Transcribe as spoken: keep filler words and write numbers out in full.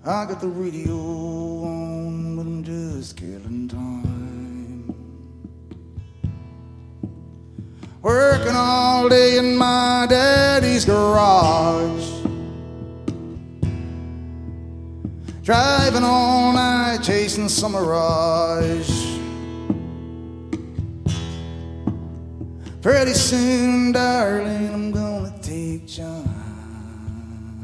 I got the radio on, but I'm just killing time. Working all day in my daddy's garage, driving all night chasing some mirage. Pretty soon, darling, I'm gonna take John.